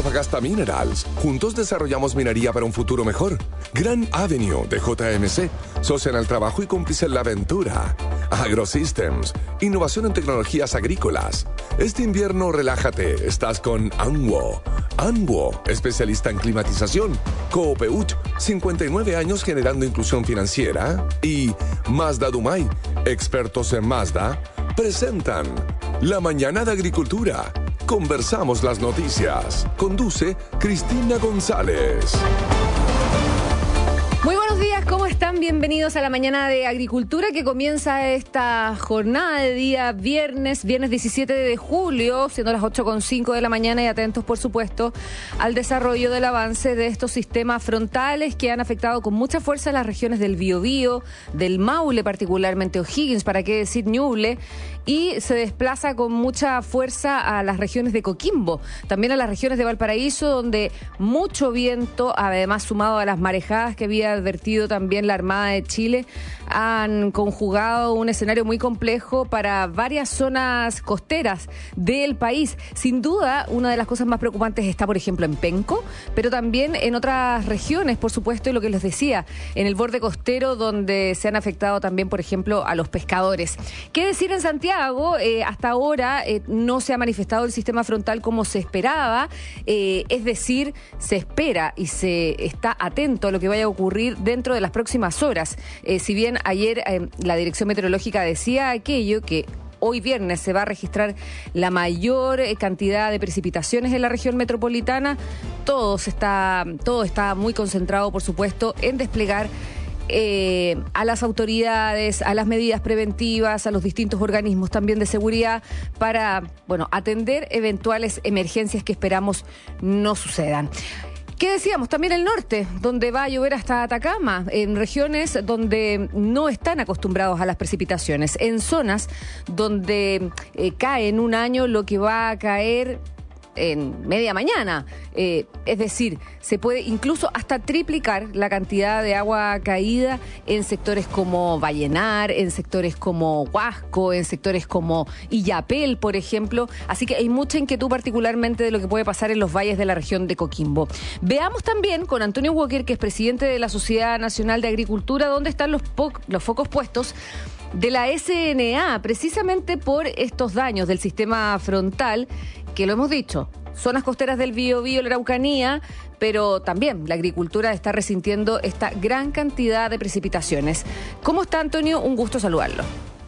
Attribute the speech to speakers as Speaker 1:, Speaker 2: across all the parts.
Speaker 1: Antofagasta Minerals. Juntos desarrollamos minería para un futuro mejor. Grand Avenue de JMC. Socia en el trabajo y cómplice en la aventura. AgroSystems. Innovación en tecnologías agrícolas. Este invierno relájate. Estás con Anwo. Anwo, especialista en climatización. Coopeut, 59 años generando inclusión financiera. Y Mazda Dumay, expertos en Mazda, presentan La Mañana de Agricultura. Conversamos las noticias. Conduce Cristina González.
Speaker 2: Muy buenos días, ¿cómo están? Bienvenidos a la Mañana de Agricultura que comienza esta jornada de día viernes 17 de julio, siendo las 8:05 de la mañana, y atentos, por supuesto, al desarrollo del avance de estos sistemas frontales que han afectado con mucha fuerza las regiones del Biobío, del Maule, particularmente O'Higgins, para qué decir Ñuble, y se desplaza con mucha fuerza a las regiones de Coquimbo, también a las regiones de Valparaíso, donde mucho viento, además sumado a las marejadas que había advertido también la Armada de Chile, han conjugado un escenario muy complejo para varias zonas costeras del país. Sin duda, una de las cosas más preocupantes está, por ejemplo, en Penco, pero también en otras regiones, por supuesto, y lo que les decía, en el borde costero, donde se han afectado también, por ejemplo, a los pescadores. ¿Qué decir en Santiago? Hasta ahora no se ha manifestado el sistema frontal como se esperaba, es decir, se espera y se está atento a lo que vaya a ocurrir dentro de las próximas horas. Si bien ayer la Dirección Meteorológica decía aquello, que hoy viernes se va a registrar la mayor cantidad de precipitaciones en la región metropolitana, todo está muy concentrado, por supuesto, en desplegar a las autoridades, a las medidas preventivas, a los distintos organismos también de seguridad para, atender eventuales emergencias que esperamos no sucedan. ¿Qué decíamos? También el norte, donde va a llover hasta Atacama, en regiones donde no están acostumbrados a las precipitaciones, en zonas donde cae en un año lo que va a caer en media mañana, es decir, se puede incluso hasta triplicar la cantidad de agua caída en sectores como Vallenar, en sectores como Huasco, en sectores como Illapel, por ejemplo, así que hay mucha inquietud particularmente de lo que puede pasar en los valles de la región de Coquimbo. Veamos también con Antonio Walker, que es presidente de la Sociedad Nacional de Agricultura, dónde están los focos puestos de la SNA, precisamente por estos daños del sistema frontal, que lo hemos dicho, zonas costeras del Biobío, la Araucanía, pero también la agricultura está resintiendo esta gran cantidad de precipitaciones. ¿Cómo está, Antonio? Un gusto saludarlo.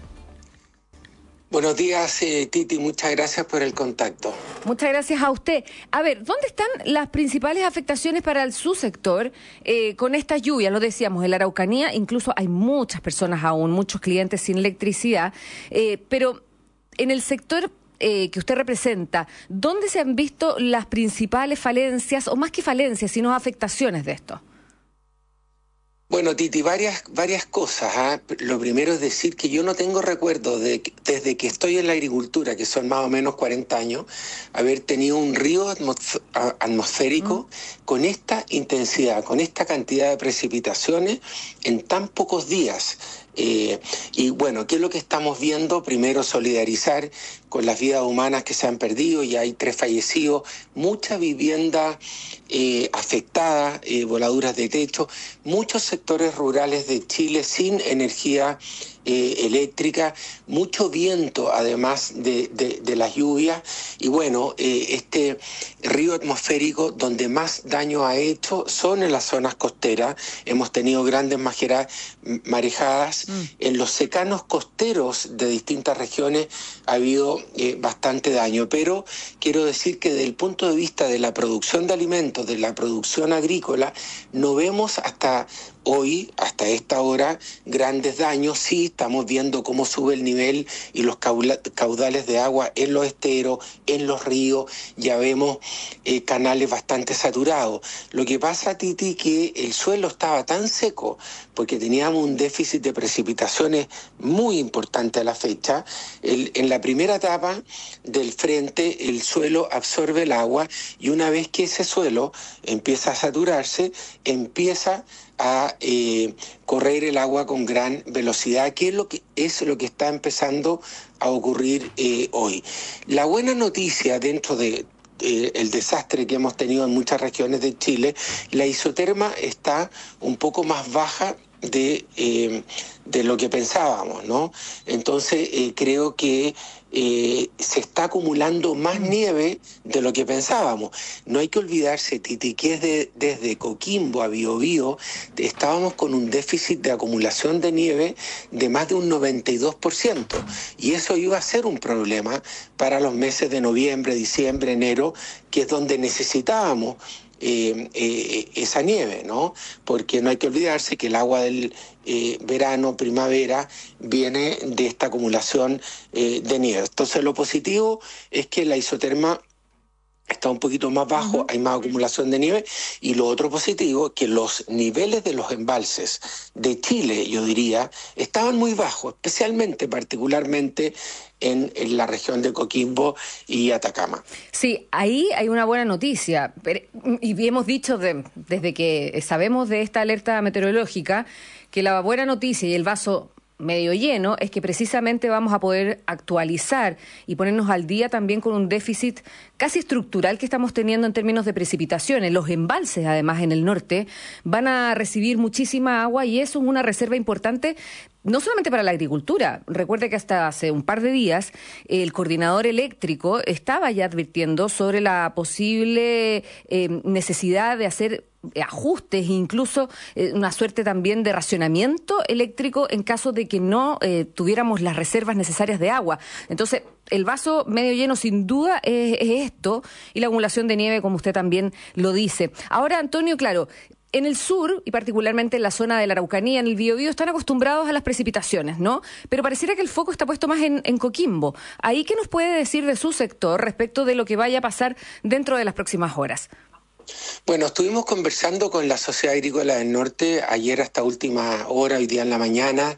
Speaker 3: Buenos días, Titi, muchas gracias por el contacto.
Speaker 2: Muchas gracias a usted. A ver, ¿dónde están las principales afectaciones para su sector con estas lluvias? Lo decíamos, en la Araucanía incluso hay muchas personas aún, muchos clientes sin electricidad, pero en el sector que usted representa, ¿dónde se han visto las principales falencias, o más que falencias, sino afectaciones de esto?
Speaker 3: Bueno, Titi, varias cosas. Lo primero es decir que yo no tengo recuerdo desde que estoy en la agricultura, que son más o menos 40 años, haber tenido un río atmosférico con esta intensidad, con esta cantidad de precipitaciones en tan pocos días. Y bueno, ¿qué es lo que estamos viendo? Primero, solidarizar con las vidas humanas que se han perdido, y hay 3 fallecidos, mucha vivienda afectada, voladuras de techo, muchos sectores rurales de Chile sin energía eléctrica, mucho viento además de las lluvias, y bueno, este río atmosférico donde más daño ha hecho son en las zonas costeras. Hemos tenido grandes marejadas. En los secanos costeros de distintas regiones ha habido bastante daño, pero quiero decir que desde el punto de vista de la producción de alimentos, de la producción agrícola, no vemos hasta hoy, hasta esta hora, grandes daños. Sí, estamos viendo cómo sube el nivel y los caudales de agua en los esteros, en los ríos, ya vemos canales bastante saturados. Lo que pasa, Titi, que el suelo estaba tan seco, porque teníamos un déficit de precipitaciones muy importante a la fecha. En la primera etapa del frente, el suelo absorbe el agua, y una vez que ese suelo empieza a saturarse, empieza a correr el agua con gran velocidad, que es lo que está empezando a ocurrir hoy. La buena noticia dentro de el desastre que hemos tenido en muchas regiones de Chile, la isoterma está un poco más baja de lo que pensábamos, ¿no? Entonces creo que se está acumulando más nieve de lo que pensábamos. No hay que olvidarse, Titi, que es desde Coquimbo a Biobío estábamos con un déficit de acumulación de nieve de más de un 92%, y eso iba a ser un problema para los meses de noviembre, diciembre, enero, que es donde necesitábamos esa nieve, ¿no? Porque no hay que olvidarse que el agua del verano, primavera, viene de esta acumulación de nieve. Entonces lo positivo es que la isoterma está un poquito más bajo, hay más acumulación de nieve, y lo otro positivo es que los niveles de los embalses de Chile, yo diría, estaban muy bajos, particularmente en la región de Coquimbo y Atacama.
Speaker 2: Sí, ahí hay una buena noticia, y hemos dicho desde que sabemos de esta alerta meteorológica que la buena noticia y el vaso medio lleno es que precisamente vamos a poder actualizar y ponernos al día también con un déficit casi estructural que estamos teniendo en términos de precipitaciones. Los embalses, además, en el norte van a recibir muchísima agua, y eso es una reserva importante no solamente para la agricultura. Recuerde que hasta hace un par de días el coordinador eléctrico estaba ya advirtiendo sobre la posible necesidad de hacer ajustes, incluso una suerte también de racionamiento eléctrico en caso de que no tuviéramos las reservas necesarias de agua. Entonces, el vaso medio lleno sin duda es esto, y la acumulación de nieve, como usted también lo dice. Ahora, Antonio, claro, en el sur, y particularmente en la zona de la Araucanía, en el Biobío, están acostumbrados a las precipitaciones, ¿no? Pero pareciera que el foco está puesto más en Coquimbo. ¿Ahí qué nos puede decir de su sector respecto de lo que vaya a pasar dentro de las próximas horas?
Speaker 3: Bueno, estuvimos conversando con la Sociedad Agrícola del Norte ayer hasta última hora, hoy día en la mañana.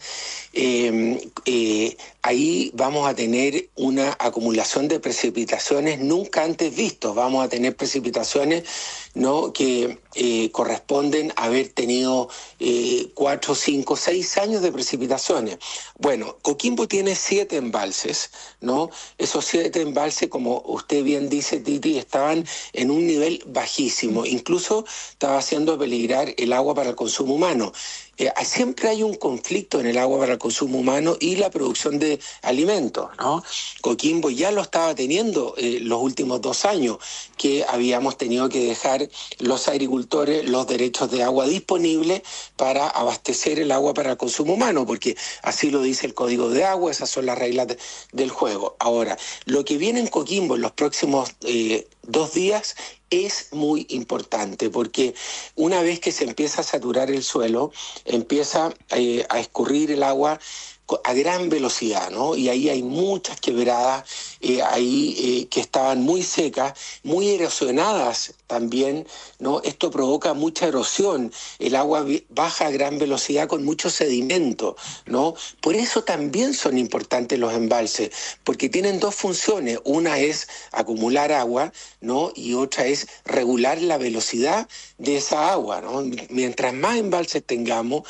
Speaker 3: Ahí vamos a tener una acumulación de precipitaciones nunca antes vistos. Vamos a tener precipitaciones, ¿no?, que corresponden a haber tenido 4, 5, 6 años de precipitaciones. Bueno, Coquimbo tiene 7 embalses, ¿no? Esos 7 embalses, como usted bien dice, Titi, estaban en un nivel bajísimo. Incluso estaba haciendo peligrar el agua para el consumo humano. Siempre hay un conflicto en el agua para el consumo humano y la producción de alimentos, ¿no? Coquimbo ya lo estaba teniendo los últimos 2 años, que habíamos tenido que dejar los agricultores los derechos de agua disponibles para abastecer el agua para el consumo humano, porque así lo dice el Código de Agua, esas son las reglas del juego. Ahora, lo que viene en Coquimbo en los próximos 2 días es muy importante, porque una vez que se empieza a saturar el suelo, empieza a escurrir el agua a gran velocidad, ¿no? Y ahí hay muchas quebradas, que estaban muy secas, muy erosionadas también, ¿no? Esto provoca mucha erosión, el agua baja a gran velocidad con mucho sedimento, ¿no? Por eso también son importantes los embalses, porque tienen 2 funciones, una es acumular agua, ¿no?, y otra es regular la velocidad de esa agua, ¿no? Mientras más embalses tengamos,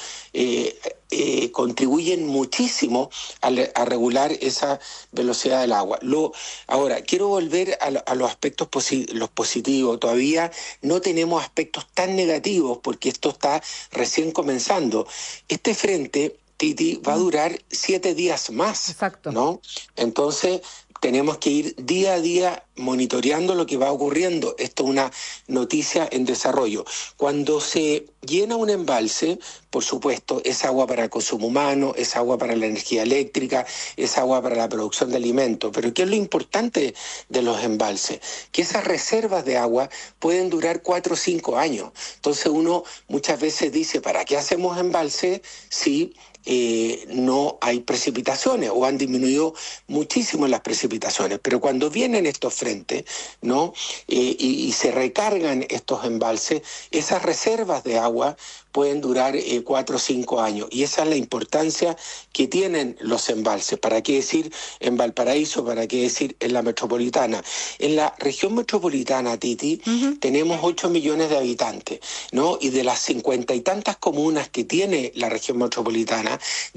Speaker 3: contribuyen muchísimo a regular esa velocidad del agua. Ahora, quiero volver a los aspectos los positivos. Todavía no tenemos aspectos tan negativos porque esto está recién comenzando. Este frente, Titi, va a durar 7 días más.
Speaker 2: Exacto.
Speaker 3: ¿No? Entonces, tenemos que ir día a día monitoreando lo que va ocurriendo. Esto es una noticia en desarrollo. Cuando se llena un embalse, por supuesto, es agua para el consumo humano, es agua para la energía eléctrica, es agua para la producción de alimentos. Pero ¿qué es lo importante de los embalses? Que esas reservas de agua pueden durar 4 o 5 años. Entonces uno muchas veces dice, ¿para qué hacemos embalses si no hay precipitaciones o han disminuido muchísimo las precipitaciones? Pero cuando vienen estos frentes, ¿no?, y se recargan estos embalses, esas reservas de agua pueden durar 4 o 5 años. Y esa es la importancia que tienen los embalses. ¿Para qué decir en Valparaíso? ¿Para qué decir en la metropolitana? En la región metropolitana, Titi, tenemos 8 millones de habitantes, ¿no? Y de las 50 y tantas comunas que tiene la región metropolitana, urbana,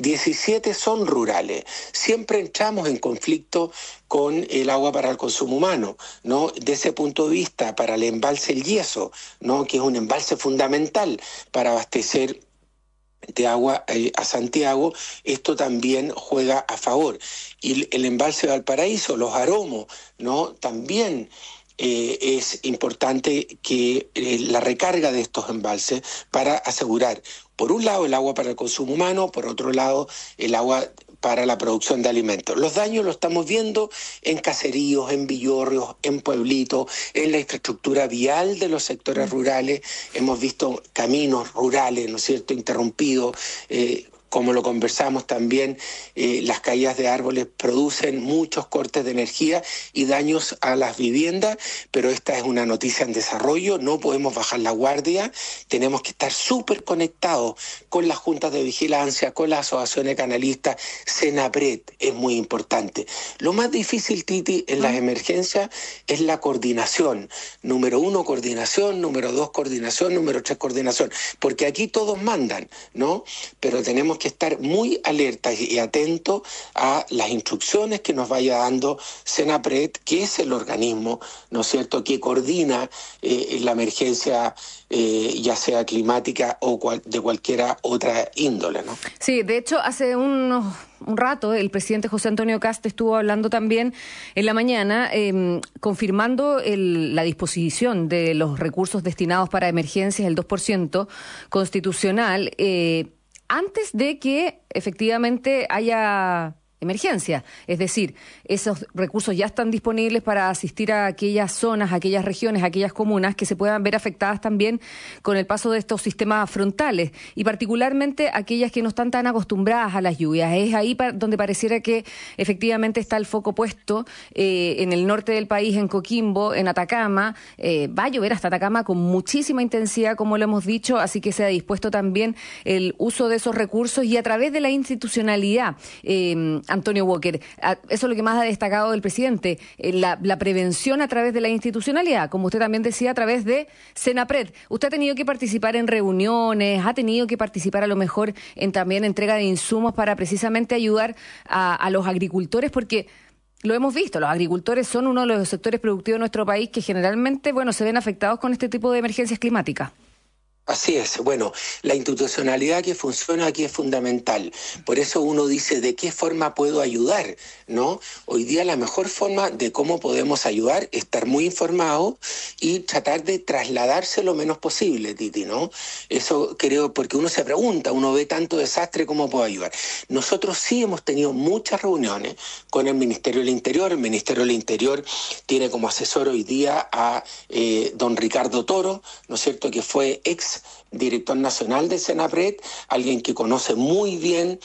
Speaker 3: 17 son rurales. Siempre entramos en conflicto con el agua para el consumo humano, ¿no? De ese punto de vista, para el embalse El Yeso, ¿no? Que es un embalse fundamental para abastecer de agua a Santiago, esto también juega a favor. Y el embalse de Valparaíso, los aromos, ¿no? También es importante que la recarga de estos embalses para asegurar, por un lado, el agua para el consumo humano, por otro lado, el agua para la producción de alimentos. Los daños los estamos viendo en caseríos, en villorrios, en pueblitos, en la infraestructura vial de los sectores rurales. Hemos visto caminos rurales, ¿no es cierto?, interrumpidos. Como lo conversamos también, las caídas de árboles producen muchos cortes de energía y daños a las viviendas, pero esta es una noticia en desarrollo, no podemos bajar la guardia, tenemos que estar súper conectados con las juntas de vigilancia, con las asociaciones canalistas, Senapred es muy importante. Lo más difícil, Titi, en las emergencias es la coordinación. Número 1, coordinación, número 2, coordinación, número 3, coordinación, porque aquí todos mandan, ¿no? Pero tenemos que estar muy alertas y atentos a las instrucciones que nos vaya dando Senapred, que es el organismo, ¿no es cierto?, que coordina la emergencia, ya sea climática o de cualquiera otra índole, ¿no?
Speaker 2: Sí, de hecho, hace un rato el presidente José Antonio Kast estuvo hablando también en la mañana, confirmando la disposición de los recursos destinados para emergencias, el 2% constitucional, antes de que efectivamente haya emergencia. Es decir, esos recursos ya están disponibles para asistir a aquellas zonas, a aquellas regiones, a aquellas comunas que se puedan ver afectadas también con el paso de estos sistemas frontales y particularmente aquellas que no están tan acostumbradas a las lluvias. Es ahí donde pareciera que efectivamente está el foco puesto en el norte del país, en Coquimbo, en Atacama. Va a llover hasta Atacama con muchísima intensidad, como lo hemos dicho, así que se ha dispuesto también el uso de esos recursos y a través de la institucionalidad. Antonio Walker, eso es lo que más ha destacado el presidente, la prevención a través de la institucionalidad, como usted también decía, a través de Senapred. Usted ha tenido que participar en reuniones, ha tenido que participar a lo mejor en también entrega de insumos para precisamente ayudar a los agricultores, porque lo hemos visto, los agricultores son uno de los sectores productivos de nuestro país que generalmente, se ven afectados con este tipo de emergencias climáticas.
Speaker 3: Así es, bueno, la institucionalidad que funciona aquí es fundamental, por eso uno dice de qué forma puedo ayudar, ¿no? Hoy día la mejor forma de cómo podemos ayudar es estar muy informado y tratar de trasladarse lo menos posible, Titi, ¿no? Eso creo, porque uno se pregunta, uno ve tanto desastre, ¿cómo puedo ayudar? Nosotros sí hemos tenido muchas reuniones con el Ministerio del Interior. El Ministerio del Interior tiene como asesor hoy día a don Ricardo Toro, ¿no es cierto?, que fue ex director nacional de Senapred, alguien que conoce muy bien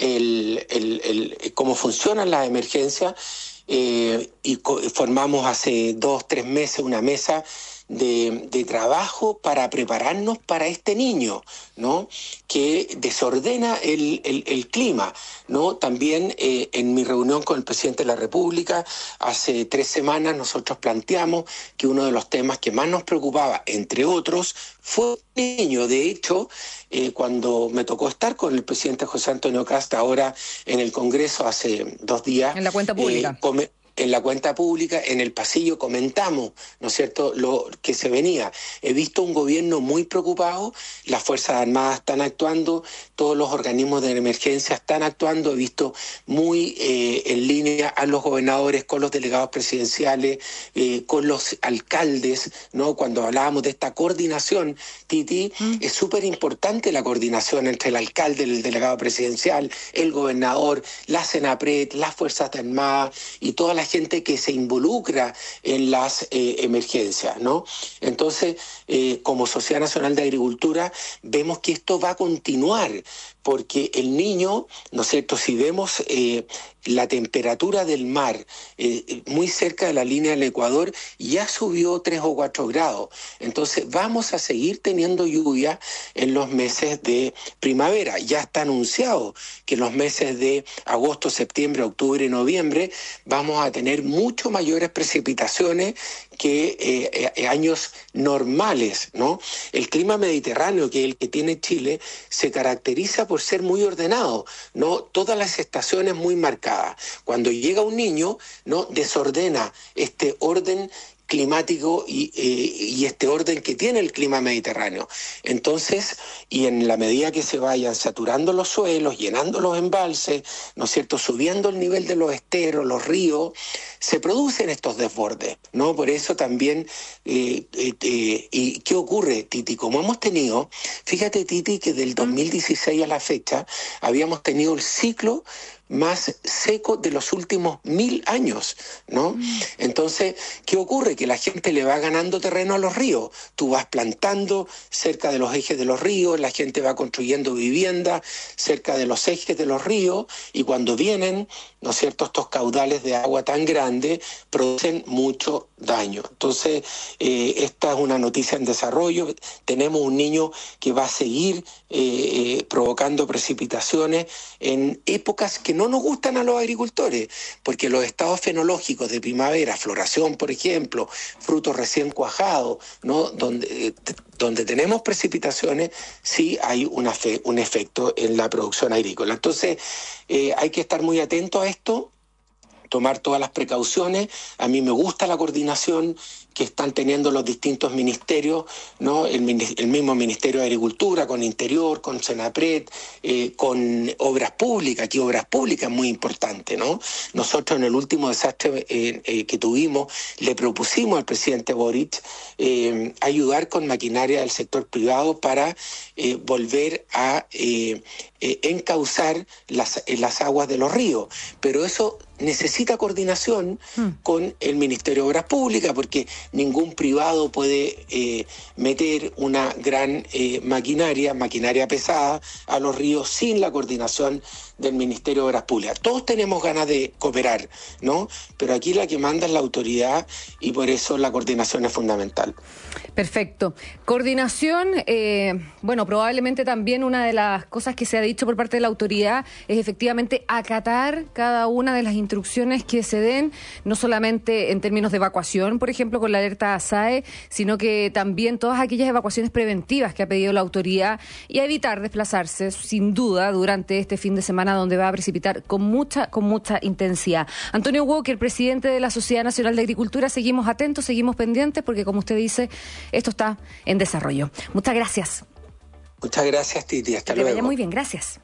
Speaker 3: cómo funcionan las emergencias, y formamos hace 2-3 meses una mesa de trabajo para prepararnos para este niño, ¿no?, que desordena el clima, ¿no? También en mi reunión con el presidente de la República hace 3 semanas nosotros planteamos que uno de los temas que más nos preocupaba, entre otros, fue el niño. De hecho, cuando me tocó estar con el presidente José Antonio Kast ahora en el Congreso hace 2 días,
Speaker 2: en la cuenta pública.
Speaker 3: En la cuenta pública, en el pasillo comentamos, ¿no es cierto?, lo que se venía. He visto un gobierno muy preocupado, las Fuerzas Armadas están actuando, todos los organismos de emergencia están actuando, he visto muy en línea a los gobernadores, con los delegados presidenciales, con los alcaldes, ¿no? Cuando hablábamos de esta coordinación, Titi, es súper importante la coordinación entre el alcalde, el delegado presidencial, el gobernador, la Senapred, las Fuerzas Armadas y toda la gente que se involucra en las emergencias, ¿no? Entonces, como Sociedad Nacional de Agricultura, vemos que esto va a continuar, porque el niño, ¿no es cierto?, si vemos la temperatura del mar muy cerca de la línea del Ecuador, ya subió 3 o 4 grados. Entonces, vamos a seguir teniendo lluvia en los meses de primavera. Ya está anunciado que en los meses de agosto, septiembre, octubre y noviembre vamos a tener mucho mayores precipitaciones que años normales, ¿no? El clima mediterráneo, que es el que tiene Chile, se caracteriza por ser muy ordenado, ¿no? Todas las estaciones muy marcadas. Cuando llega un niño, ¿no?, desordena este orden climático y este orden que tiene el clima mediterráneo. Entonces, y en la medida que se vayan saturando los suelos, llenando los embalses, ¿no es cierto?, subiendo el nivel de los esteros, los ríos, se producen estos desbordes, ¿no? Por eso también, ¿y qué ocurre, Titi? Como hemos tenido, fíjate, Titi, que del 2016 a la fecha habíamos tenido el ciclo más seco de los últimos 1000 años, ¿no? Entonces, ¿qué ocurre? Que la gente le va ganando terreno a los ríos. Tú vas plantando cerca de los ejes de los ríos, la gente va construyendo viviendas cerca de los ejes de los ríos, y cuando vienen, ¿no es cierto?, estos caudales de agua tan grandes producen mucho daño. Entonces, esta es una noticia en desarrollo. Tenemos un niño que va a seguir provocando precipitaciones en épocas que no nos gustan a los agricultores, porque los estados fenológicos de primavera, floración, por ejemplo, frutos recién cuajados, ¿no?, donde tenemos precipitaciones, sí hay un efecto en la producción agrícola. Entonces, hay que estar muy atentos a esto, tomar todas las precauciones. A mí me gusta la coordinación que están teniendo los distintos ministerios, ¿no? El mismo Ministerio de Agricultura, con Interior, con Senapred, con Obras Públicas. Aquí Obras Públicas es muy importante, ¿no? Nosotros en el último desastre que tuvimos, le propusimos al presidente Boric ayudar con maquinaria del sector privado para volver a encauzar las aguas de los ríos. Pero eso necesita coordinación con el Ministerio de Obras Públicas, porque ningún privado puede meter una gran maquinaria pesada a los ríos sin la coordinación del Ministerio de Obras Públicas. Todos tenemos ganas de cooperar, ¿no? Pero aquí la que manda es la autoridad, y por eso la coordinación es fundamental.
Speaker 2: Perfecto. Coordinación, bueno, probablemente también una de las cosas que se ha dicho por parte de la autoridad es efectivamente acatar cada una de las instrucciones que se den, no solamente en términos de evacuación, por ejemplo, con la alerta SAE, sino que también todas aquellas evacuaciones preventivas que ha pedido la autoridad, y a evitar desplazarse, sin duda, durante este fin de semana donde va a precipitar con mucha intensidad. Antonio Walker, presidente de la Sociedad Nacional de Agricultura, seguimos atentos, seguimos pendientes, porque como usted dice, esto está en desarrollo. Muchas gracias.
Speaker 3: Muchas gracias, Titi. Hasta luego.
Speaker 2: Que vaya muy bien, gracias.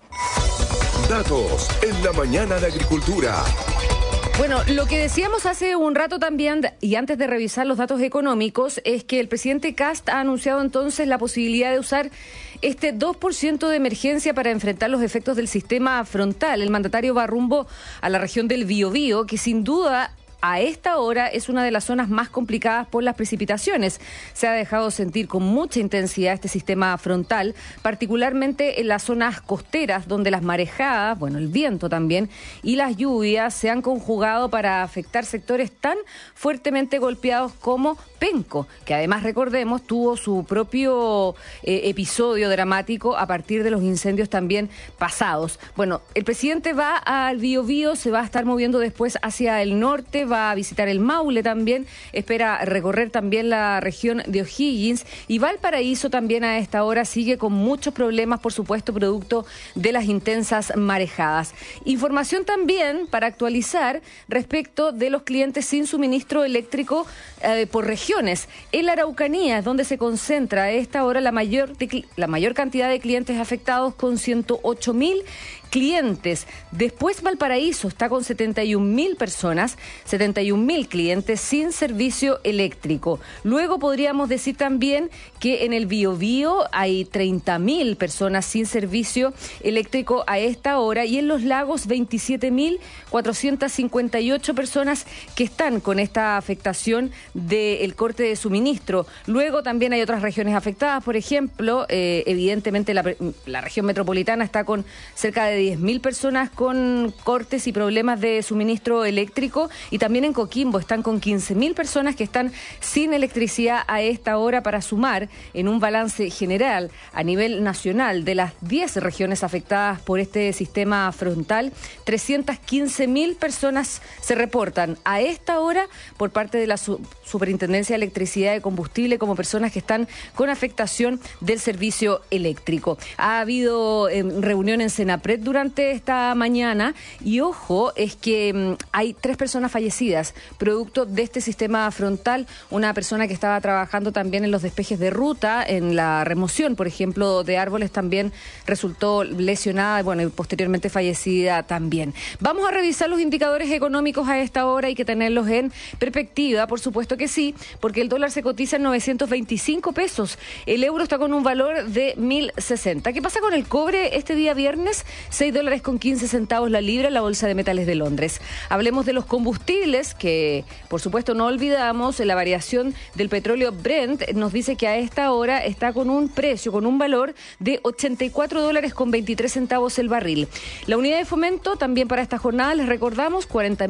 Speaker 1: Datos en la mañana de Agricultura.
Speaker 2: Bueno, lo que decíamos hace un rato también, y antes de revisar los datos económicos, es que el presidente Kast ha anunciado entonces la posibilidad de usar este 2% de emergencia para enfrentar los efectos del sistema frontal. El mandatario va rumbo a la región del Biobío, que sin duda a esta hora es una de las zonas más complicadas por las precipitaciones. Se ha dejado sentir con mucha intensidad este sistema frontal, particularmente en las zonas costeras, donde las marejadas, bueno, el viento también, y las lluvias se han conjugado para afectar sectores tan fuertemente golpeados como Penco, que además, recordemos, tuvo su propio episodio dramático a partir de los incendios también pasados. Bueno, el presidente va al Biobío, se va a estar moviendo después hacia el norte, va a visitar el Maule también, espera recorrer también la región de O'Higgins, y Valparaíso también a esta hora sigue con muchos problemas, por supuesto, producto de las intensas marejadas. Información también para actualizar respecto de los clientes sin suministro eléctrico por regiones. En la Araucanía es donde se concentra a esta hora la mayor cantidad de clientes afectados, con 108.000 clientes. Después Valparaíso está con 71.000 personas, 71.000 clientes sin servicio eléctrico. Luego podríamos decir también que en el Biobío hay 30.000 personas sin servicio eléctrico a esta hora, y en los lagos 27.458 personas que están con esta afectación del corte de suministro. Luego también hay otras regiones afectadas, por ejemplo, evidentemente la región metropolitana está con cerca de 10.000 personas con cortes y problemas de suministro eléctrico, y también en Coquimbo están con 15.000 personas que están sin electricidad a esta hora, para sumar en un balance general a nivel nacional de las 10 regiones afectadas por este sistema frontal. 315.000 personas se reportan a esta hora por parte de la Superintendencia de Electricidad y Combustible como personas que están con afectación del servicio eléctrico. Ha habido reunión en Senapred durante esta mañana, y ojo, es que hay 3 personas fallecidas producto de este sistema frontal. Una persona que estaba trabajando también en los despejes de ruta, en la remoción, por ejemplo, de árboles, también resultó lesionada, y posteriormente fallecida también. Vamos a revisar los indicadores económicos a esta hora, hay que tenerlos en perspectiva, por supuesto que sí, porque el dólar se cotiza en 925 pesos, el euro está con un valor de 1.060. ¿Qué pasa con el cobre este día viernes? $6.15 la libra en la Bolsa de Metales de Londres. Hablemos de los combustibles, que por supuesto no olvidamos, la variación del petróleo Brent nos dice que a esta hora está con un precio, con un valor de $84.23 el barril. La unidad de fomento también para esta jornada, les recordamos,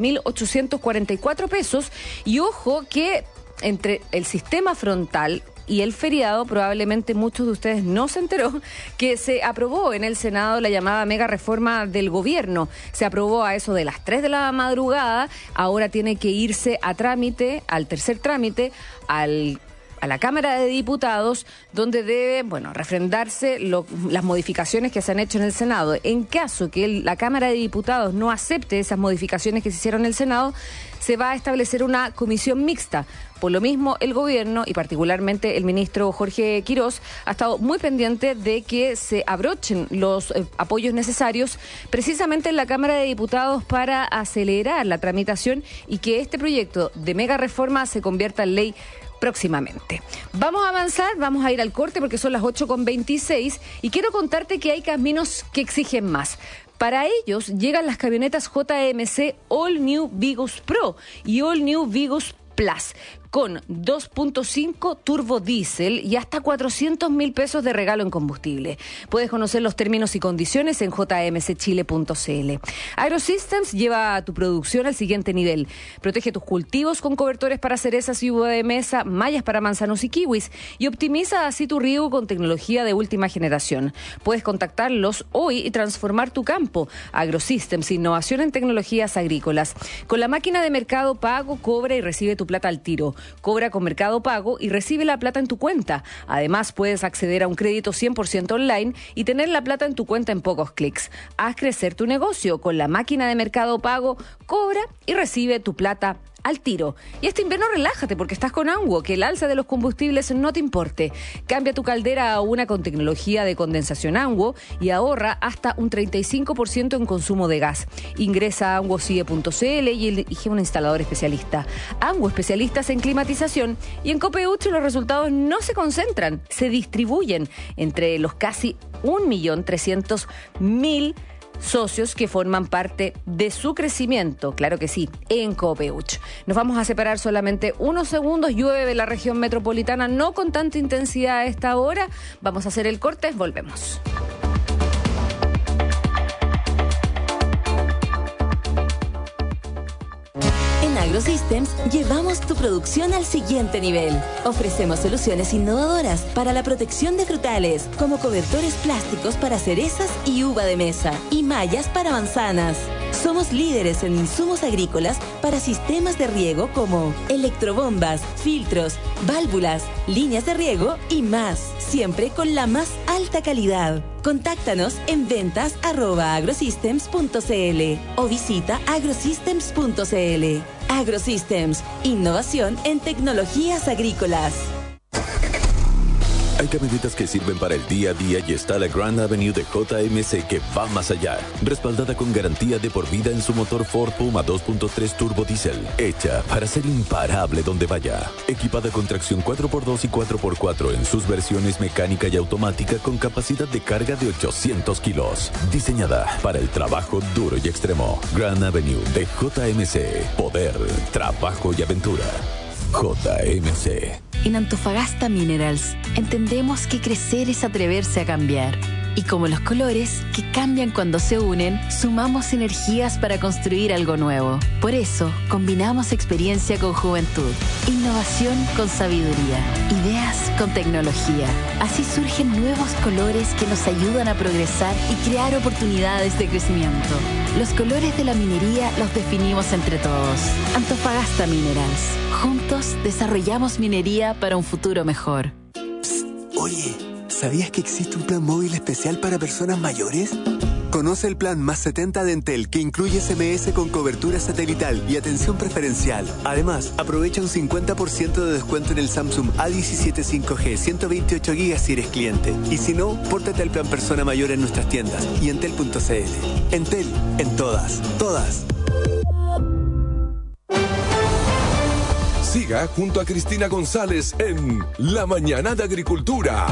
Speaker 2: 40.844 pesos, y ojo que entre el sistema frontal y el feriado, probablemente muchos de ustedes no se enteró que se aprobó en el Senado la llamada mega reforma del gobierno. Se aprobó a eso de las 3 de la madrugada, ahora tiene que irse a trámite, al tercer trámite, a la Cámara de Diputados, donde debe, refrendarse las modificaciones que se han hecho en el Senado. En caso que la Cámara de Diputados no acepte esas modificaciones que se hicieron en el Senado, se va a establecer una comisión mixta. Por lo mismo, el gobierno, y particularmente el ministro Jorge Quirós, ha estado muy pendiente de que se abrochen los apoyos necesarios precisamente en la Cámara de Diputados para acelerar la tramitación y que este proyecto de mega reforma se convierta en ley próximamente. Vamos a avanzar, vamos a ir al corte porque son las 8:26 y quiero contarte que hay caminos que exigen más. Para ellos llegan las camionetas JMC All New Vigus Pro y All New Vigus Plus, con 2.5 turbo diésel y hasta 400.000 pesos de regalo en combustible. Puedes conocer los términos y condiciones en jmcchile.cl. AgroSystems lleva tu producción al siguiente nivel. Protege tus cultivos con cobertores para cerezas y uva de mesa, mallas para manzanos y kiwis, y optimiza así tu riego con tecnología de última generación. Puedes contactarlos hoy y transformar tu campo. AgroSystems, innovación en tecnologías agrícolas. Con la máquina de Mercado Pago, cobra y recibe tu plata al tiro. Cobra con Mercado Pago y recibe la plata en tu cuenta. Además, puedes acceder a un crédito 100% online y tener la plata en tu cuenta en pocos clics. Haz crecer tu negocio con la máquina de Mercado Pago. Cobra y recibe tu plata al tiro. Y este invierno relájate porque estás con Anguo, que el alza de los combustibles no te importe. Cambia tu caldera a una con tecnología de condensación Anguo y ahorra hasta un 35% en consumo de gas. Ingresa a anguocie.cl y elige un instalador especialista. Anguo, especialistas en climatización, y en Copeuch los resultados no se concentran, se distribuyen entre los casi 1.300.000 socios que forman parte de su crecimiento, claro que sí, en Copeuch. Nos vamos a separar solamente unos segundos. Llueve en la región metropolitana, no con tanta intensidad a esta hora. Vamos a hacer el corte, volvemos.
Speaker 4: En AgroSystems llevamos tu producción al siguiente nivel. Ofrecemos soluciones innovadoras para la protección de frutales, como cobertores plásticos para cerezas y uva de mesa, y mallas para manzanas. Somos líderes en insumos agrícolas para sistemas de riego como electrobombas, filtros, válvulas, líneas de riego y más, siempre con la más alta calidad. Contáctanos en ventas@agrosystems.cl o visita agrosystems.cl. AgroSystems, innovación en tecnologías agrícolas.
Speaker 5: Hay camionetas que sirven para el día a día y está la Grand Avenue de JMC que va más allá. Respaldada con garantía de por vida en su motor Ford Puma 2.3 turbo diésel. Hecha para ser imparable donde vaya. Equipada con tracción 4x2 y 4x4 en sus versiones mecánica y automática con capacidad de carga de 800 kilos. Diseñada para el trabajo duro y extremo. Grand Avenue de JMC. Poder, trabajo y aventura. JMC.
Speaker 6: En Antofagasta Minerals entendemos que crecer es atreverse a cambiar.
Speaker 4: Y como los colores, que cambian cuando se unen, sumamos energías para construir algo nuevo. Por eso, combinamos experiencia con juventud, innovación con sabiduría, ideas con tecnología. Así surgen nuevos colores que nos ayudan a progresar y crear oportunidades de crecimiento. Los colores de la minería los definimos entre todos. Antofagasta Minerals. Juntos desarrollamos minería para un futuro mejor.
Speaker 6: Psst, oye, ¿sabías que existe un plan móvil especial para personas mayores? Conoce el plan Más 70 de Entel, que incluye SMS con cobertura satelital y atención preferencial. Además, aprovecha un 50% de descuento en el Samsung A17 5G 128 GB si eres cliente. Y si no, pórtate al plan Persona Mayor en nuestras tiendas y entel.cl. Entel, en todas.
Speaker 1: Siga junto a Cristina González en La Mañana de Agricultura.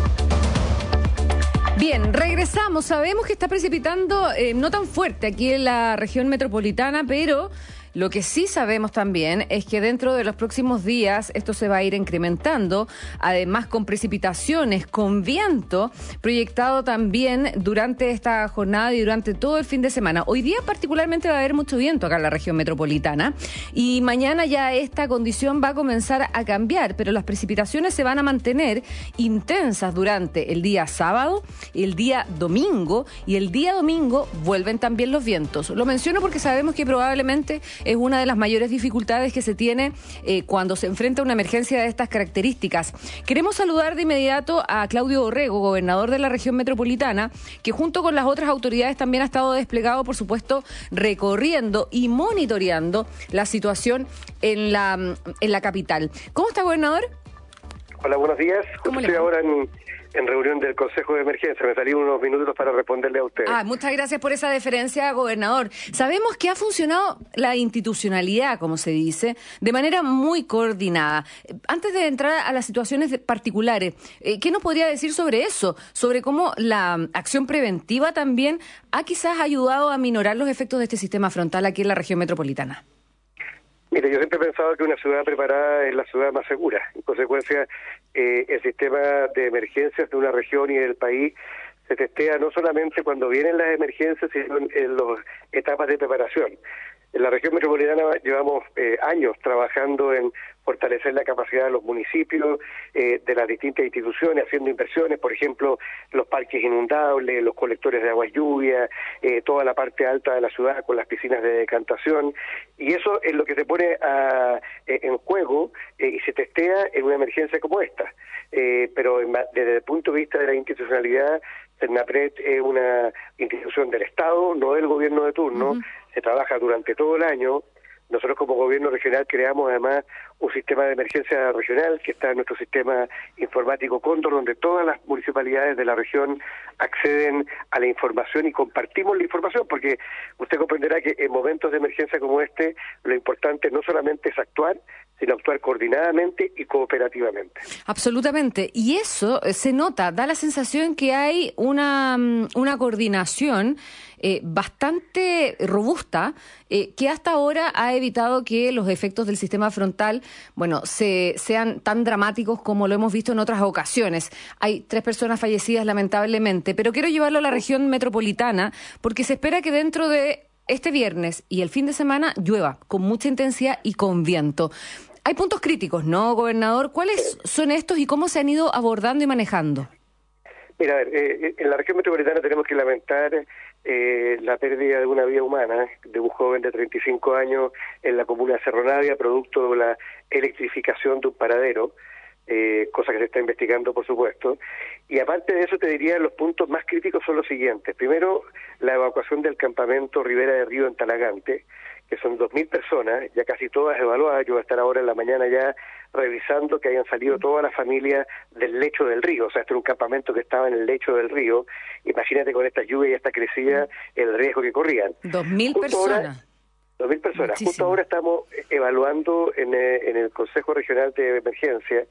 Speaker 2: Bien, regresamos. Sabemos que está precipitando no tan fuerte aquí en la región metropolitana, pero lo que sí sabemos también es que dentro de los próximos días esto se va a ir incrementando, además con precipitaciones, con viento proyectado también durante esta jornada y durante todo el fin de semana. Hoy día particularmente va a haber mucho viento acá en la región metropolitana y mañana ya esta condición va a comenzar a cambiar, pero las precipitaciones se van a mantener intensas durante el día sábado, el día domingo, y el día domingo vuelven también los vientos. Lo menciono porque sabemos que probablemente es una de las mayores dificultades que se tiene cuando se enfrenta a una emergencia de estas características. Queremos saludar de inmediato a Claudio Orrego, gobernador de la región metropolitana, que junto con las otras autoridades también ha estado desplegado, por supuesto, recorriendo y monitoreando la situación en la capital. ¿Cómo está, gobernador?
Speaker 7: Hola, buenos días. Estoy ahora en reunión del Consejo de Emergencia. Me salí unos minutos para responderle a usted.
Speaker 2: Muchas gracias por esa deferencia, gobernador. Sabemos que ha funcionado la institucionalidad, como se dice, de manera muy coordinada. Antes de entrar a las situaciones particulares, ¿qué nos podría decir sobre eso? Sobre cómo la acción preventiva también ha quizás ayudado a minorar los efectos de este sistema frontal aquí en la región metropolitana.
Speaker 7: Mire, yo siempre he pensado que una ciudad preparada es la ciudad más segura. En consecuencia, el sistema de emergencias de una región y del país se testea no solamente cuando vienen las emergencias, sino en las etapas de preparación. En la región metropolitana llevamos años trabajando en fortalecer la capacidad de los municipios, de las distintas instituciones, haciendo inversiones, por ejemplo, los parques inundables, los colectores de agua lluvia, toda la parte alta de la ciudad con las piscinas de decantación, y eso es lo que se pone en juego y se testea en una emergencia como esta. Pero desde el punto de vista de la institucionalidad, Cernapred es una institución del Estado, no del gobierno de turno. Se trabaja durante todo el año. Nosotros como gobierno regional creamos además un sistema de emergencia regional que está en nuestro sistema informático Cóndor, donde todas las municipalidades de la región acceden a la información y compartimos la información, porque usted comprenderá que en momentos de emergencia como este, lo importante no solamente es actuar, sino actuar coordinadamente y cooperativamente.
Speaker 2: Absolutamente. Y eso se nota, da la sensación que hay una coordinación bastante robusta que hasta ahora ha evitado que los efectos del sistema frontal, sean tan dramáticos como lo hemos visto en otras ocasiones. Hay 3 personas fallecidas, lamentablemente, pero quiero llevarlo a la región metropolitana porque se espera que dentro de este viernes y el fin de semana llueva con mucha intensidad y con viento. Hay puntos críticos, ¿no, gobernador? ¿Cuáles son estos y cómo se han ido abordando y manejando?
Speaker 7: Mira, en la región metropolitana tenemos que lamentar la pérdida de una vida humana, de un joven de 35 años en la comuna de Cerro Navia, producto de la electrificación de un paradero, cosa que se está investigando, por supuesto. Y aparte de eso, te diría, los puntos más críticos son los siguientes. Primero, la evacuación del campamento Ribera de Río en Talagante, que son 2.000 personas, ya casi todas evaluadas. Yo voy a estar ahora en la mañana ya revisando que hayan salido todas las familias del lecho del río. O sea, este era un campamento que estaba en el lecho del río. Imagínate con esta lluvia y esta crecida el riesgo que corrían.
Speaker 2: 2.000 personas.
Speaker 7: 2.000 personas.
Speaker 2: Muchísimo.
Speaker 7: Justo ahora estamos evaluando en el Consejo Regional de Emergencia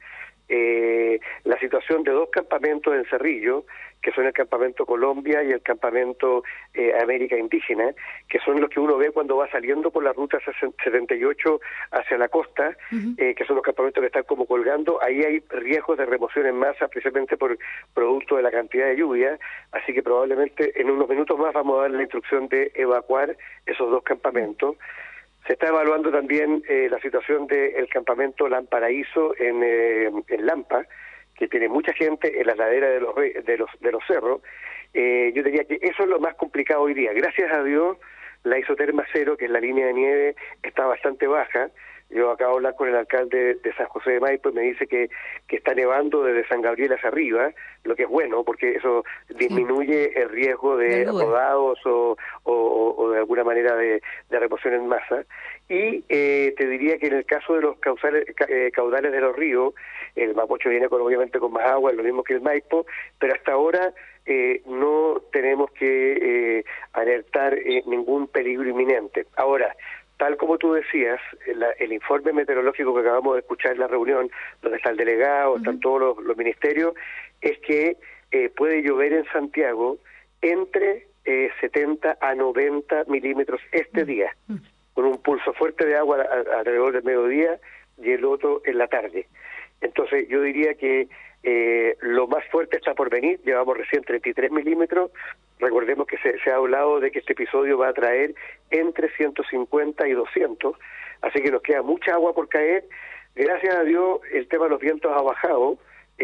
Speaker 7: la situación de dos campamentos en Cerrillo, que son el campamento Colombia y el campamento América Indígena, que son los que uno ve cuando va saliendo por la ruta 78 hacia la costa, que son los campamentos que están como colgando. Ahí hay riesgos de remoción en masa, precisamente por producto de la cantidad de lluvia, así que probablemente en unos minutos más vamos a dar la instrucción de evacuar esos dos campamentos. Se está evaluando también la situación del campamento Lamparaíso en Lampa, que tiene mucha gente en las laderas de los cerros. Yo diría que eso es lo más complicado hoy día. Gracias a Dios, la isoterma cero, que es la línea de nieve, está bastante baja. Yo acabo de hablar con el alcalde de San José de Maipo y me dice que está nevando desde San Gabriel hacia arriba, lo que es bueno, porque eso disminuye el riesgo de rodados o de alguna manera de remoción en masa. Y te diría que en el caso de los caudales de los ríos, el Mapocho viene obviamente con más agua, es lo mismo que el Maipo, pero hasta ahora no tenemos que alertar ningún peligro inminente. Ahora, tal como tú decías, el informe meteorológico que acabamos de escuchar en la reunión, donde está el delegado, están todos los ministerios, es que puede llover en Santiago entre 70 a 90 milímetros este día, con un pulso fuerte de agua alrededor del mediodía y el otro en la tarde. Entonces yo diría que lo más fuerte está por venir, llevamos recién 33 milímetros, recordemos que se ha hablado de que este episodio va a traer entre 150 y 200, así que nos queda mucha agua por caer. Gracias a Dios el tema de los vientos ha bajado,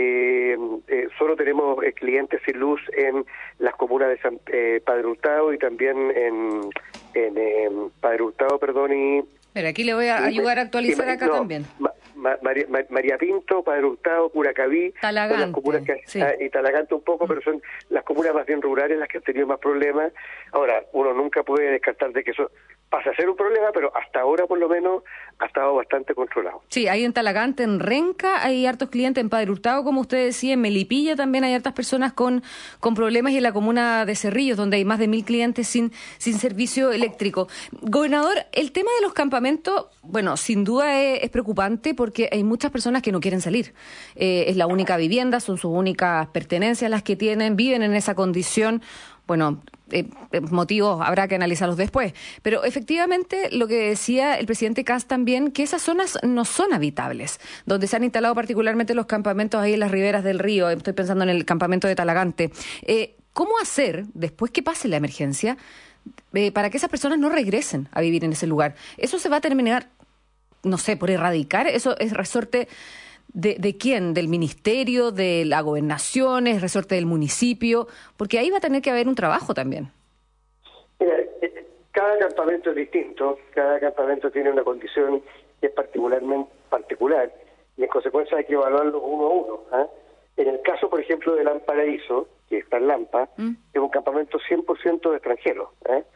Speaker 7: solo tenemos clientes sin luz en las comunas de Padre Hurtado y también en Padre Hurtado, y...
Speaker 2: Pero aquí le voy a ayudar a actualizar acá también.
Speaker 7: María Pinto, Padre Hurtado, Curacaví,
Speaker 2: Talagante,
Speaker 7: las comunas y Talagante un poco, pero son las comunas más bien rurales las que han tenido más problemas. Ahora, uno nunca puede descartar de que eso pasa a ser un problema, pero hasta ahora por lo menos ha estado bastante controlado.
Speaker 2: Sí, hay en Talagante, en Renca, hay hartos clientes, en Padre Hurtado, como usted decía, en Melipilla también hay hartas personas con problemas, y en la comuna de Cerrillos, donde hay más de 1.000 clientes sin servicio eléctrico. Gobernador, el tema de los campamentos, bueno, sin duda es preocupante porque hay muchas personas que no quieren salir. Es la única vivienda, son sus únicas pertenencias las que tienen, viven en esa condición. Bueno, motivos habrá que analizarlos después. Pero efectivamente, lo que decía el presidente Kast también, que esas zonas no son habitables, donde se han instalado particularmente los campamentos ahí en las riberas del río. Estoy pensando en el campamento de Talagante. ¿Cómo hacer, después que pase la emergencia, para que esas personas no regresen a vivir en ese lugar? ¿Eso se va a terminar, no sé, por erradicar? ¿Eso es resorte de quién? ¿Del ministerio, de la gobernación, es resorte del municipio? Porque ahí va a tener que haber un trabajo también.
Speaker 7: Mira, cada campamento es distinto, cada campamento tiene una condición que es particularmente particular, y en consecuencia hay que evaluarlo uno a uno. En el caso, por ejemplo, de Lamparaíso, que está en Lampa, es un campamento 100% de extranjeros.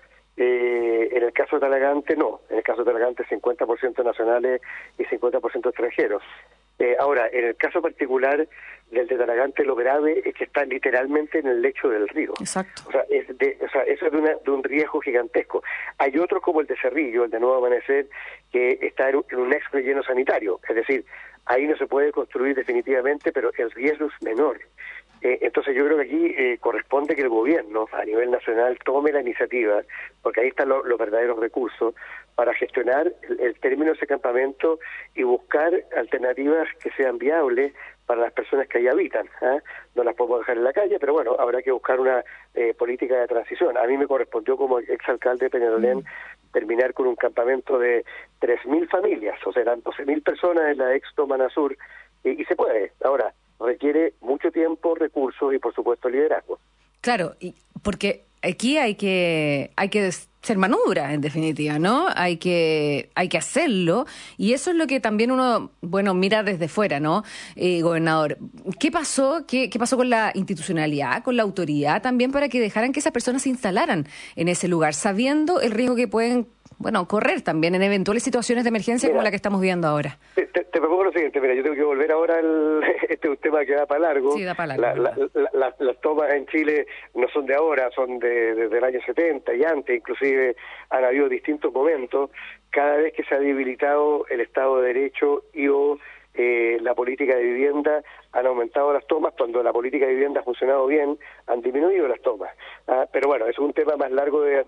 Speaker 7: En el caso de Talagante, no. En el caso de Talagante, 50% nacionales y 50% extranjeros. Ahora, en el caso particular del de Talagante, lo grave es que está literalmente en el lecho del río.
Speaker 2: Exacto.
Speaker 7: O sea, eso es de un riesgo gigantesco. Hay otros como el de Cerrillo, el de Nuevo Amanecer, que está en un ex relleno sanitario. Es decir, ahí no se puede construir definitivamente, pero el riesgo es menor. Entonces yo creo que aquí corresponde que el gobierno a nivel nacional tome la iniciativa, porque ahí están los verdaderos recursos, para gestionar el término de ese campamento y buscar alternativas que sean viables para las personas que ahí habitan. No las podemos dejar en la calle, pero bueno, habrá que buscar una política de transición. A mí me correspondió como exalcalde de Peñalolén terminar con un campamento de 3.000 familias, o sea, eran 12.000 personas en la ex Tomana Sur, y se puede. Ahora, requiere mucho tiempo, recursos y, por supuesto, liderazgo.
Speaker 2: Claro, porque aquí hay que ser mano dura, en definitiva, ¿no? Hay que hacerlo, y eso es lo que también uno, mira desde fuera, ¿no? Gobernador, ¿qué pasó? ¿Qué pasó con la institucionalidad, con la autoridad también, para que dejaran que esas personas se instalaran en ese lugar, sabiendo el riesgo que pueden correr también en eventuales situaciones de emergencia como la que estamos viendo ahora?
Speaker 7: Te propongo lo siguiente, yo tengo que volver ahora este es un tema que da para largo.
Speaker 2: Sí, da para largo.
Speaker 7: Las tomas en Chile no son de ahora, son desde el año 70 y antes, inclusive han habido distintos momentos, cada vez que se ha debilitado el Estado de Derecho y o la política de vivienda han aumentado las tomas, cuando la política de vivienda ha funcionado bien, han disminuido las tomas. Pero bueno, es un tema más largo de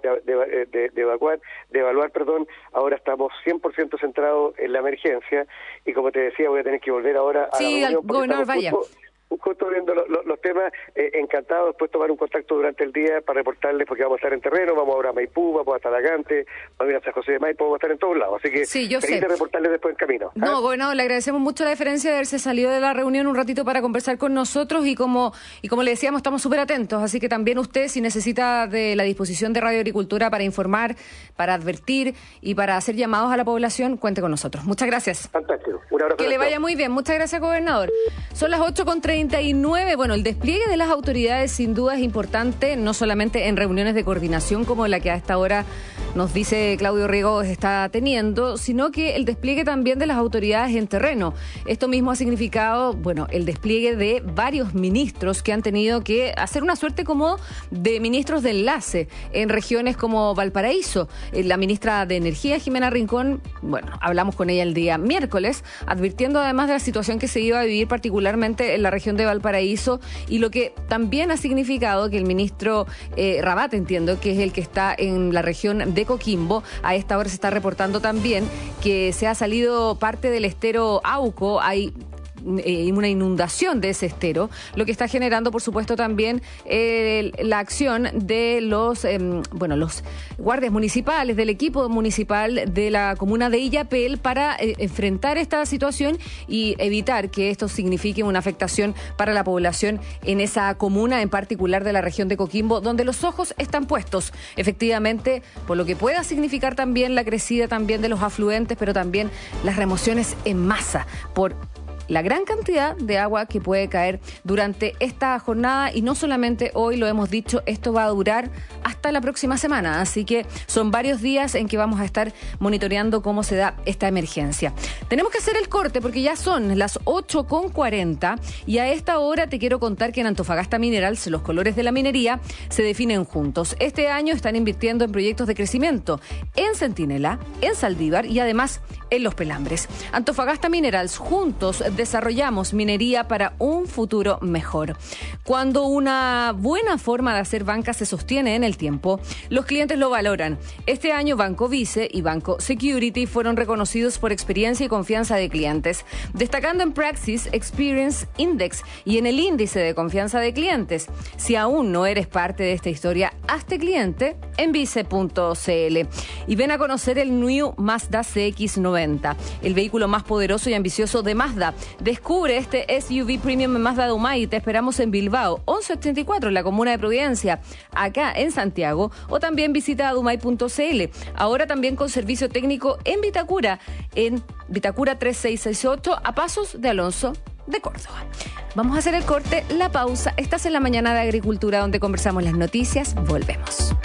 Speaker 7: evaluar. Ahora estamos 100% centrados en la emergencia, y como te decía, voy a tener que volver ahora a la reunión.
Speaker 2: Sí, gobernador, vaya.
Speaker 7: Justo viendo los temas, encantado después tomar un contacto durante el día para reportarles, porque vamos a estar en terreno, vamos ahora a Maipú, vamos a Talagante, vamos a ir a San José de Maipo, vamos a estar en todos lados, así que
Speaker 2: sí, yo
Speaker 7: feliz de reportarles después en camino.
Speaker 2: No, bueno, le agradecemos mucho la deferencia de haberse salido de la reunión un ratito para conversar con nosotros, y como le decíamos, estamos súper atentos, así que también usted, si necesita de la disposición de Radio Agricultura para informar, para advertir y para hacer llamados a la población, cuente con nosotros. Muchas gracias.
Speaker 7: Fantástico. Un abrazo.
Speaker 2: Que le vaya muy bien. Muchas gracias, gobernador. Son las 8:39. Bueno, el despliegue de las autoridades sin duda es importante, no solamente en reuniones de coordinación como la que a esta hora nos dice Claudio Riego está teniendo, sino que el despliegue también de las autoridades en terreno. Esto mismo ha significado, bueno, el despliegue de varios ministros que han tenido que hacer una suerte como de ministros de enlace en regiones como Valparaíso. La ministra de Energía, Jimena Rincón, bueno, hablamos con ella el día miércoles, advirtiendo además de la situación que se iba a vivir particularmente en la región de Valparaíso, y lo que también ha significado que el ministro Rabat, entiendo que es el que está en la región de Coquimbo, a esta hora se está reportando también que se ha salido parte del estero Auco. Hay una inundación de ese estero, lo que está generando, por supuesto, también la acción de los guardias municipales, del equipo municipal de la comuna de Illapel, para enfrentar esta situación y evitar que esto signifique una afectación para la población en esa comuna, en particular de la región de Coquimbo, donde los ojos están puestos, efectivamente, por lo que pueda significar también la crecida también de los afluentes, pero también las remociones en masa por la gran cantidad de agua que puede caer durante esta jornada, y no solamente hoy, lo hemos dicho, esto va a durar hasta la próxima semana, así que son varios días en que vamos a estar monitoreando cómo se da esta emergencia. Tenemos que hacer el corte porque ya son las 8:40, y a esta hora te quiero contar que en Antofagasta Minerals los colores de la minería se definen juntos. Este año están invirtiendo en proyectos de crecimiento en Centinela, en Saldívar y además en Los Pelambres. Antofagasta Minerals, juntos desarrollamos minería para un futuro mejor. Cuando una buena forma de hacer banca se sostiene en el tiempo, los clientes lo valoran. Este año Banco Vice y Banco Security fueron reconocidos por experiencia y confianza de clientes, destacando en Praxis Experience Index y en el índice de confianza de clientes. Si aún no eres parte de esta historia, hazte cliente en vice.cl y ven a conocer el New Mazda CX-90, el vehículo más poderoso y ambicioso de Mazda. Descubre este SUV Premium en Mazda Dumay. Te esperamos en Bilbao, 1184, en la comuna de Providencia, acá en Santiago, o también visita dumay.cl. Ahora también con servicio técnico en Vitacura 3668, a pasos de Alonso de Córdoba. Vamos a hacer el corte, la pausa. Estás en la mañana de Agricultura, donde conversamos las noticias. Volvemos.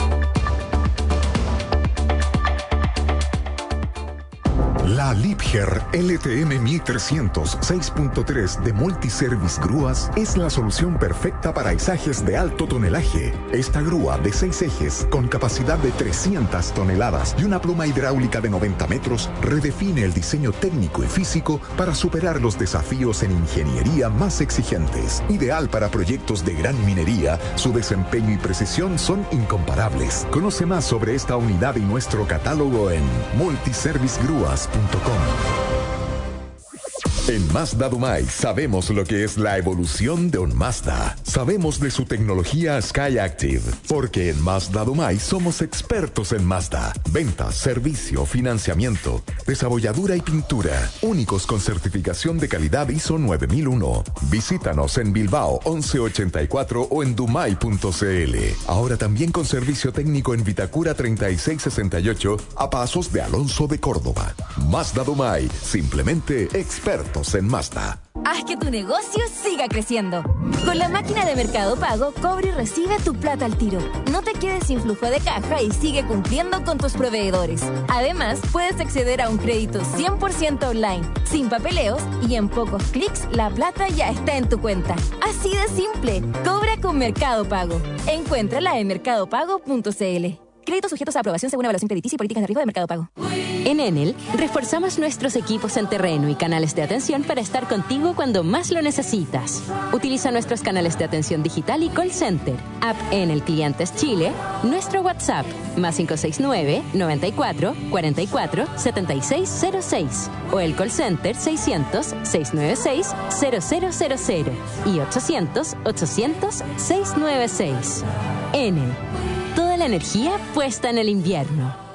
Speaker 8: La Liebherr LTM 1300 6.3 de Multiservice Grúas es la solución perfecta para izajes de alto tonelaje. Esta grúa de 6 ejes con capacidad de 300 toneladas y una pluma hidráulica de 90 metros redefine el diseño técnico y físico para superar los desafíos en ingeniería más exigentes. Ideal para proyectos de gran minería, su desempeño y precisión son incomparables. Conoce más sobre esta unidad y nuestro catálogo en multiservicegrúas.com. En Mazda Dumay sabemos lo que es la evolución de un Mazda. Sabemos de su tecnología SkyActiv, porque en Mazda Dumay somos expertos en Mazda. Ventas, servicio, financiamiento, desabolladura y pintura. Únicos con certificación de calidad ISO 9001. Visítanos en Bilbao 1184 o en dumay.cl. Ahora también con servicio técnico en Vitacura 3668, a pasos de Alonso de Córdoba. Mazda Dumay, simplemente expertos en Mazda.
Speaker 4: Haz que tu negocio siga creciendo. Con la máquina de Mercado Pago, cobra y recibe tu plata al tiro. No te quedes sin flujo de caja y sigue cumpliendo con tus proveedores. Además, puedes acceder a un crédito 100% online, sin papeleos, y en pocos clics la plata ya está en tu cuenta. Así de simple. Cobra con Mercado Pago. Encuéntrala en mercadopago.cl. Créditos sujetos a aprobación según evaluación crediticia y políticas de riesgo de Mercado Pago. En Enel, reforzamos nuestros equipos en terreno y canales de atención para estar contigo cuando más lo necesitas. Utiliza nuestros canales de atención digital y call center, app Enel Clientes Chile, nuestro WhatsApp, +569 94 44 7606 o el call center 600 696 0000 y 800 800 696. Enel, toda la energía puesta en el invierno.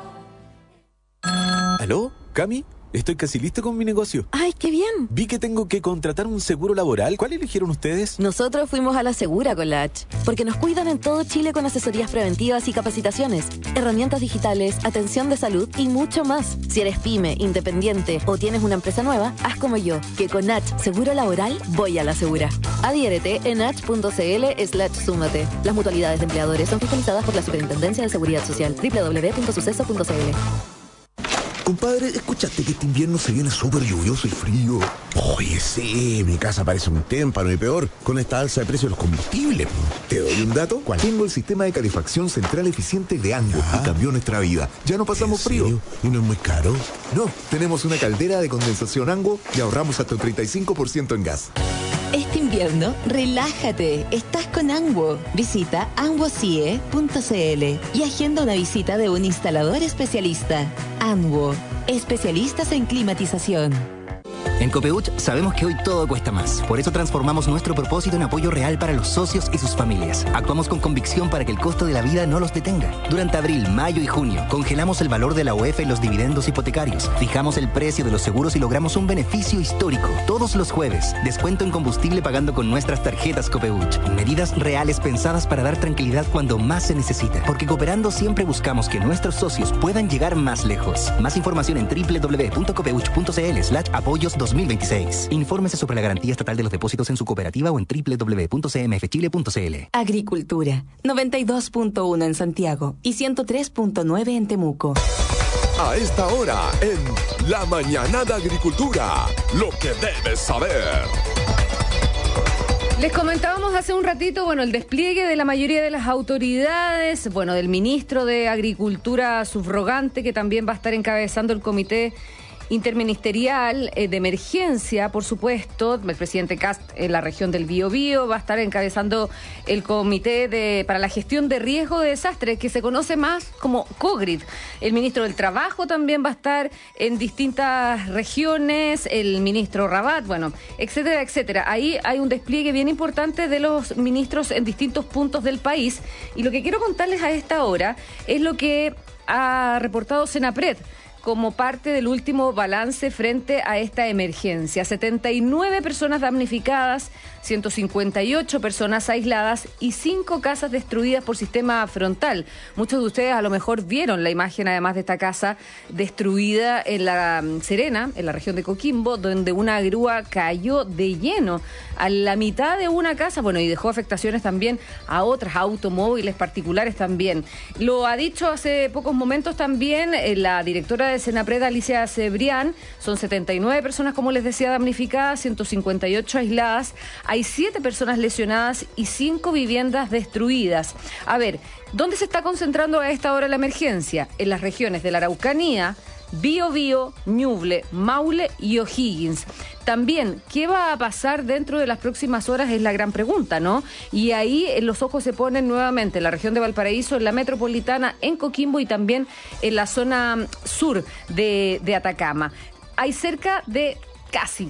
Speaker 5: ¿Aló? ¿Cami? Estoy casi listo con mi negocio.
Speaker 9: ¡Ay, qué bien!
Speaker 5: Vi que tengo que contratar un seguro laboral. ¿Cuál eligieron ustedes?
Speaker 9: Nosotros fuimos a la Segura con la H, porque nos cuidan en todo Chile con asesorías preventivas y capacitaciones, herramientas digitales, atención de salud y mucho más. Si eres pyme, independiente o tienes una empresa nueva, haz como yo, que con H Seguro Laboral voy a la Segura. Adhiérete en h.cl/súmate. Las mutualidades de empleadores son fiscalizadas por la Superintendencia de Seguridad Social. www.suceso.cl.
Speaker 10: Compadre, ¿escuchaste que este invierno se viene súper lluvioso y frío? Oye, sí, mi casa parece un témpano y peor con esta alza de precios de los combustibles. ¿Te doy un dato?
Speaker 6: ¿Cuál?
Speaker 10: Tengo el sistema de calefacción central eficiente de Ango y cambió nuestra vida. Ya no pasamos frío.
Speaker 6: ¿Y no es muy caro?
Speaker 10: No, tenemos una caldera de condensación Ango y ahorramos hasta un 35% en gas.
Speaker 4: Este invierno, relájate. Estás con Anwo. Visita anwocie.cl y agenda una visita de un instalador especialista. Anwo, especialistas en climatización.
Speaker 11: En Copeuch sabemos que hoy todo cuesta más. Por eso transformamos nuestro propósito en apoyo real para los socios y sus familias. Actuamos con convicción para que el costo de la vida no los detenga. Durante abril, mayo y junio, congelamos el valor de la UEF en los dividendos hipotecarios. Fijamos el precio de los seguros y logramos un beneficio histórico. Todos los jueves, descuento en combustible pagando con nuestras tarjetas Copeuch. Medidas reales pensadas para dar tranquilidad cuando más se necesita. Porque cooperando siempre buscamos que nuestros socios puedan llegar más lejos. Más información en www.copeuch.cl/apoyos 2026. Infórmese sobre la garantía estatal de los depósitos en su cooperativa o en www.cmfchile.cl.
Speaker 4: Agricultura, 92.1 en Santiago y 103.9 en Temuco.
Speaker 1: A esta hora, en La Mañana de Agricultura, lo que debes saber.
Speaker 2: Les comentábamos hace un ratito, el despliegue de la mayoría de las autoridades, del ministro de Agricultura subrogante, que también va a estar encabezando el comité interministerial de emergencia, por supuesto. El presidente Kast en la región del Biobío va a estar encabezando el comité para la gestión de riesgo de desastres, que se conoce más como COGRID. El ministro del Trabajo también va a estar en distintas regiones, el ministro Rabat, etcétera, etcétera. Ahí hay un despliegue bien importante de los ministros en distintos puntos del país, y lo que quiero contarles a esta hora es lo que ha reportado Senapred como parte del último balance frente a esta emergencia. 79 personas damnificadas, 158 personas aisladas y 5 casas destruidas por sistema frontal. Muchos de ustedes a lo mejor vieron la imagen, además de esta casa destruida en La Serena, en la región de Coquimbo, donde una grúa cayó de lleno a la mitad de una casa, y dejó afectaciones también a otras, automóviles particulares también. Lo ha dicho hace pocos momentos también la directora de Senapred, Alicia Cebrián. Son 79 personas, como les decía, damnificadas, 158 aisladas. Hay 7 personas lesionadas y 5 viviendas destruidas. A ver, ¿dónde se está concentrando a esta hora la emergencia? En las regiones de la Araucanía, Biobío, Ñuble, Maule y O'Higgins. También, ¿qué va a pasar dentro de las próximas horas? Es la gran pregunta, ¿no? Y ahí los ojos se ponen nuevamente en la región de Valparaíso, en la metropolitana, en Coquimbo y también en la zona sur de Atacama. Hay cerca de casi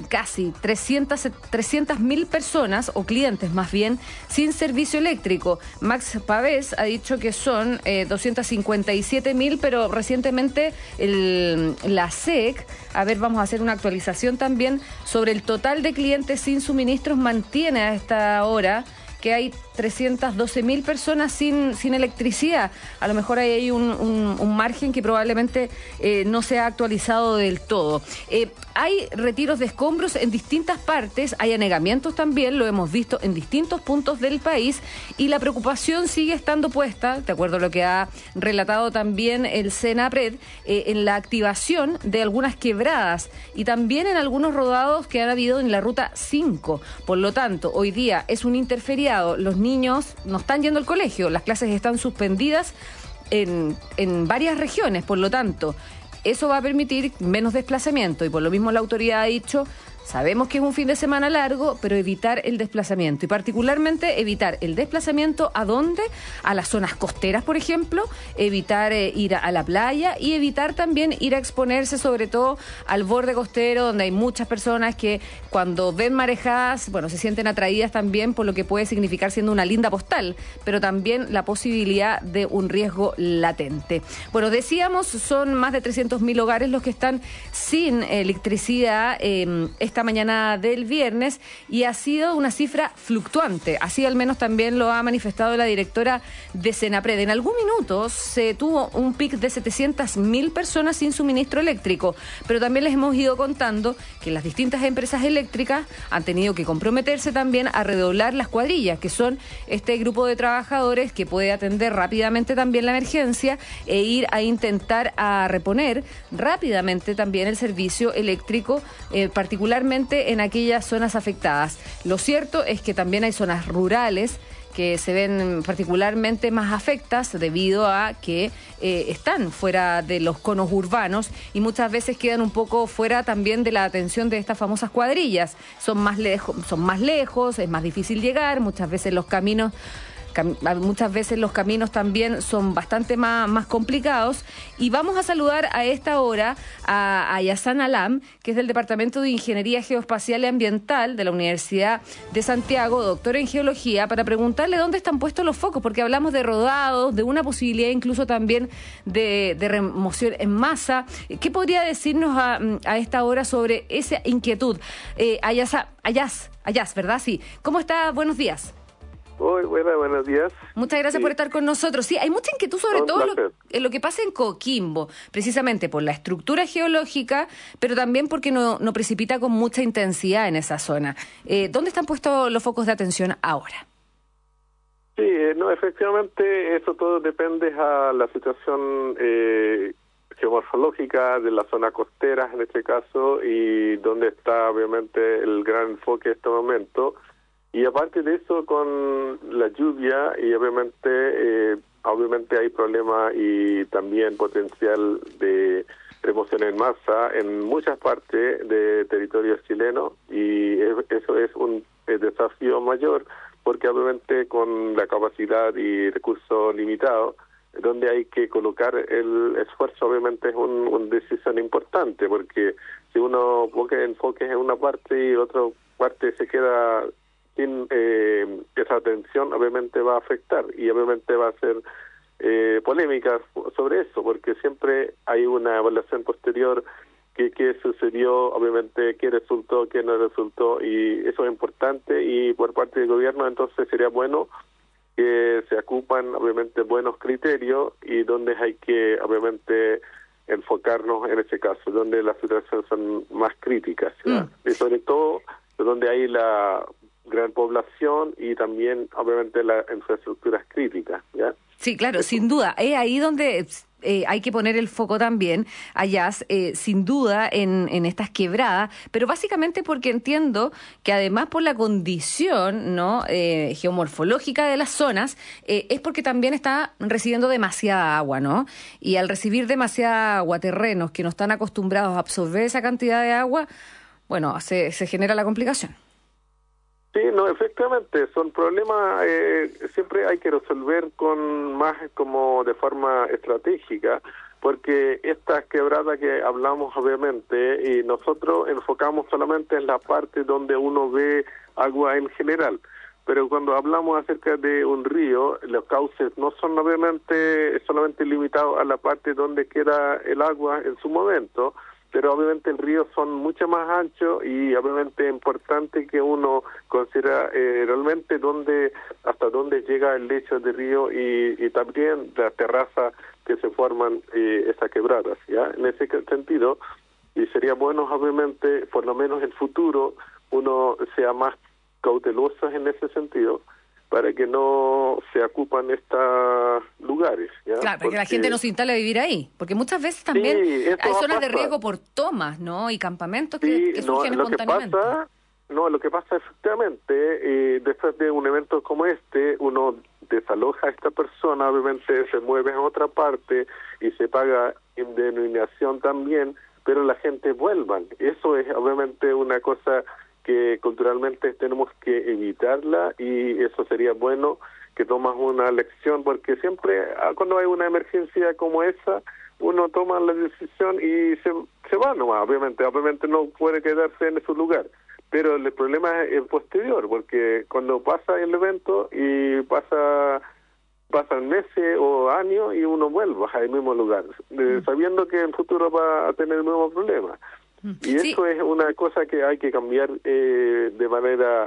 Speaker 2: 300.000 personas, o clientes más bien, sin servicio eléctrico. Max Pavés ha dicho que son 257.000, pero recientemente la SEC, vamos a hacer una actualización también sobre el total de clientes sin suministros, mantiene a esta hora que hay 312.000 personas sin electricidad. A lo mejor hay un margen que probablemente no se ha actualizado del todo. Hay retiros de escombros en distintas partes, hay anegamientos también, lo hemos visto en distintos puntos del país, y la preocupación sigue estando puesta, de acuerdo a lo que ha relatado también el Senapred, en la activación de algunas quebradas y también en algunos rodados que han habido en la ruta 5. Por lo tanto, hoy día es un interferiado, los niños no están yendo al colegio, las clases están suspendidas en varias regiones. Por lo tanto, Eso va a permitir menos desplazamiento y por lo mismo la autoridad ha dicho, sabemos que es un fin de semana largo, pero evitar el desplazamiento y particularmente evitar el desplazamiento ¿a dónde? A las zonas costeras, por ejemplo, evitar ir a la playa y evitar también ir a exponerse sobre todo al borde costero donde hay muchas personas que cuando ven marejadas, bueno, se sienten atraídas también por lo que puede significar siendo una linda postal, pero también la posibilidad de un riesgo latente. Bueno, decíamos, son más de 300.000 hogares los que están sin electricidad esta mañana del viernes y ha sido una cifra fluctuante. Así al menos también lo ha manifestado la directora de Senapred. En algún minuto se tuvo un pic de 700.000 personas sin suministro eléctrico, pero también les hemos ido contando que las distintas empresas eléctricas han tenido que comprometerse también a redoblar las cuadrillas, que son este grupo de trabajadores que puede atender rápidamente también la emergencia e ir a intentar a reponer rápidamente también el servicio eléctrico, particularmente en aquellas zonas afectadas. Lo cierto es que también hay zonas rurales que se ven particularmente más afectadas debido a que están fuera de los conos urbanos y muchas veces quedan un poco fuera también de la atención de estas famosas cuadrillas. Son más lejos, es más difícil llegar, muchas veces los caminos también son bastante más complicados. Y vamos a saludar a esta hora a Yazan Alam, que es del Departamento de Ingeniería Geoespacial y Ambiental de la Universidad de Santiago, doctor en Geología, para preguntarle dónde están puestos los focos, porque hablamos de rodados, de una posibilidad incluso también de remoción en masa. ¿Qué podría decirnos a esta hora sobre esa inquietud? Ayaz, ¿verdad? Sí. ¿Cómo está? Buenos días.
Speaker 12: Buenos días.
Speaker 2: Muchas gracias por estar con nosotros. Sí, hay mucha inquietud sobre todo lo que pasa en Coquimbo, precisamente por la estructura geológica, pero también porque no precipita con mucha intensidad en esa zona. ¿Dónde están puestos los focos de atención ahora?
Speaker 12: Sí, efectivamente, eso todo depende a la situación geomorfológica de la zona costera, en este caso, y donde está obviamente el gran enfoque en este momento. Y aparte de eso, con la lluvia, y obviamente hay problema y también potencial de remoción en masa en muchas partes de territorio chileno, y eso es un desafío mayor, porque obviamente con la capacidad y recursos limitados, donde hay que colocar el esfuerzo, obviamente es una decisión importante, porque si uno pone enfoques en una parte y la otra parte se queda sin esa atención, obviamente va a afectar y obviamente va a ser polémicas sobre eso, porque siempre hay una evaluación posterior qué sucedió, obviamente qué resultó, qué no resultó, y eso es importante, y por parte del gobierno entonces sería bueno que se ocupan obviamente buenos criterios y donde hay que obviamente enfocarnos en ese caso, donde las situaciones son más críticas, y sobre todo donde hay la gran población y también obviamente las infraestructuras críticas, ¿ya?
Speaker 2: Sí, claro, sin duda. Es ahí donde hay que poner el foco también, allá, sin duda, en estas quebradas, pero básicamente porque entiendo que además por la condición geomorfológica de las zonas, es porque también está recibiendo demasiada agua, ¿no? Y al recibir demasiada agua, terrenos que no están acostumbrados a absorber esa cantidad de agua, bueno, se genera la complicación.
Speaker 12: Sí, efectivamente, son problemas, siempre hay que resolver más como de forma estratégica, porque estas quebradas que hablamos obviamente, y nosotros enfocamos solamente en la parte donde uno ve agua en general, pero cuando hablamos acerca de un río, los cauces no son obviamente solamente limitados a la parte donde queda el agua en su momento, pero obviamente el río son mucho más anchos y obviamente es importante que uno considera realmente hasta dónde llega el lecho del río y también las terrazas que se forman esas quebradas, ¿ya? En ese sentido, y sería bueno obviamente, por lo menos en el futuro, uno sea más cauteloso en ese sentido, para que no se ocupan estos lugares, ¿ya?
Speaker 2: Claro, porque la gente no se instale a vivir ahí, porque muchas veces también hay zonas de riesgo por tomas, ¿no? Y campamentos que surgen espontáneamente.
Speaker 12: Lo que pasa efectivamente, después de un evento como este, uno desaloja a esta persona, obviamente se mueve a otra parte y se paga denominación también, pero la gente vuelvan. Eso es obviamente una cosa que culturalmente tenemos que evitarla, y eso sería bueno que tomas una lección, porque siempre cuando hay una emergencia como esa, uno toma la decisión y se va nomás. Obviamente no puede quedarse en su lugar, pero el problema es el posterior, porque cuando pasa el evento y pasan meses o años y uno vuelve al mismo lugar, sabiendo que en el futuro va a tener el mismo problema. Y eso es una cosa que hay que cambiar de manera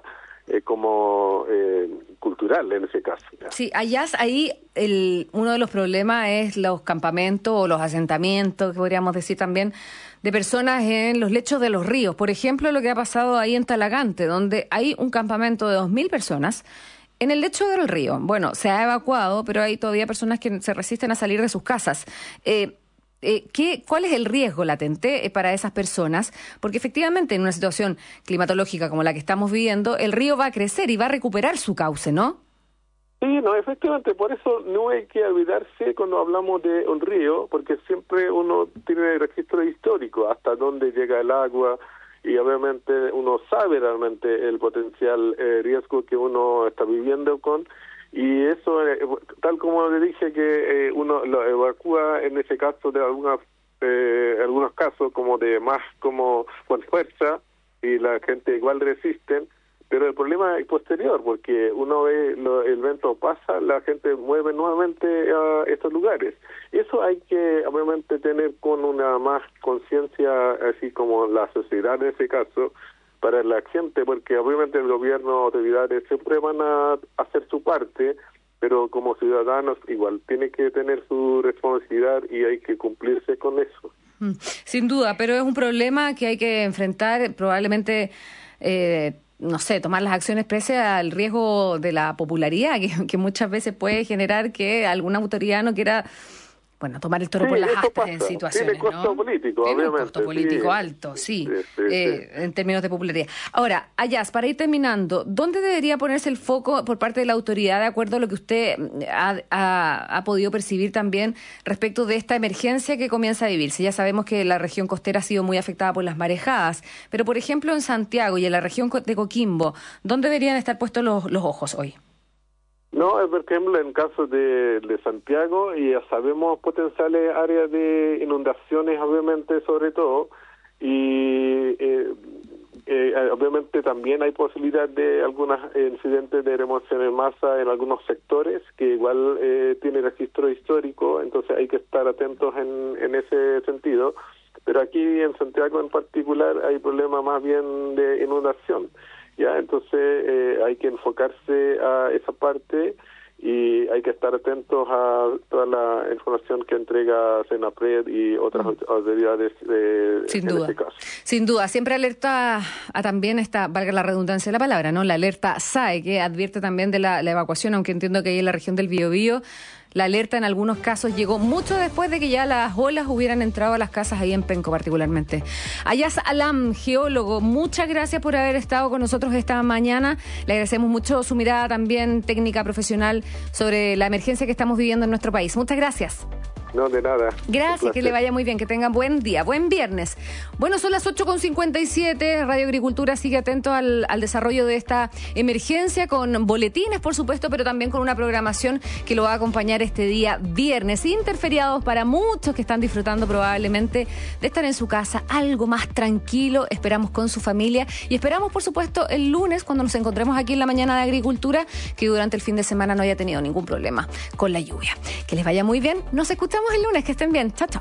Speaker 12: cultural en ese caso. ¿Ya?
Speaker 2: Sí, allá ahí uno de los problemas es los campamentos o los asentamientos, que podríamos decir también, de personas en los lechos de los ríos. Por ejemplo, lo que ha pasado ahí en Talagante, donde hay un campamento de 2.000 personas en el lecho del río. Bueno, se ha evacuado, pero hay todavía personas que se resisten a salir de sus casas. ¿Cuál es el riesgo latente para esas personas? Porque efectivamente en una situación climatológica como la que estamos viviendo, el río va a crecer y va a recuperar su cauce, ¿no?
Speaker 12: Sí, no, efectivamente, por eso no hay que olvidarse cuando hablamos de un río, porque siempre uno tiene registro histórico, hasta dónde llega el agua, y obviamente uno sabe realmente el potencial riesgo que uno está viviendo con. Y eso, tal como le dije, que uno lo evacúa en ese caso de algunos casos como de más como con fuerza, y la gente igual resisten, pero el problema es posterior, porque uno ve el evento pasa, la gente mueve nuevamente a estos lugares. Eso hay que obviamente tener con una más conciencia, así como la sociedad en ese caso, para la gente, porque obviamente el gobierno, autoridades siempre van a hacer su parte, pero como ciudadanos igual tiene que tener su responsabilidad y hay que cumplirse con eso.
Speaker 2: Sin duda, pero es un problema que hay que enfrentar, probablemente, no sé, tomar las acciones pese al riesgo de la popularidad, que muchas veces puede generar que alguna autoridad no quiera... Bueno, tomar el toro por las astas en situaciones,
Speaker 12: tiene costo político,
Speaker 2: tiene
Speaker 12: obviamente.
Speaker 2: Un costo político alto, sí. En términos de popularidad. Ahora, Ayaz, para ir terminando, ¿dónde debería ponerse el foco por parte de la autoridad, de acuerdo a lo que usted ha podido percibir también respecto de esta emergencia que comienza a vivirse? Ya sabemos que la región costera ha sido muy afectada por las marejadas, pero por ejemplo en Santiago y en la región de Coquimbo, ¿dónde deberían estar puestos los ojos hoy?
Speaker 12: No, por ejemplo, en caso de Santiago, y ya sabemos potenciales áreas de inundaciones, obviamente, sobre todo, y obviamente también hay posibilidad de algunos incidentes de remoción en masa en algunos sectores, que igual tiene registro histórico, entonces hay que estar atentos en ese sentido. Pero aquí en Santiago en particular hay problemas más bien de inundación. Ya, entonces hay que enfocarse a esa parte y hay que estar atentos a toda la información que entrega Senapred y otras autoridades
Speaker 2: en este caso. Sin duda, siempre alerta a también esta, valga la redundancia de la palabra, ¿no? La alerta SAE, que advierte también de la evacuación, aunque entiendo que ahí en la región del Biobío la alerta en algunos casos llegó mucho después de que ya las olas hubieran entrado a las casas ahí en Penco particularmente. Ayaz Alam, geólogo, muchas gracias por haber estado con nosotros esta mañana. Le agradecemos mucho su mirada también técnica, profesional, sobre la emergencia que estamos viviendo en nuestro país. Muchas gracias.
Speaker 12: No, de nada.
Speaker 2: Gracias, que le vaya muy bien, que tengan buen día, buen viernes. Bueno, son las 8:57, Radio Agricultura sigue atento al desarrollo de esta emergencia, con boletines, por supuesto, pero también con una programación que lo va a acompañar este día viernes. Interferiados para muchos que están disfrutando probablemente de estar en su casa, algo más tranquilo, esperamos con su familia, y esperamos, por supuesto, el lunes, cuando nos encontremos aquí en la mañana de Agricultura, que durante el fin de semana no haya tenido ningún problema con la lluvia. Que les vaya muy bien, nos escuchamos el lunes, que estén bien. Chao, chao.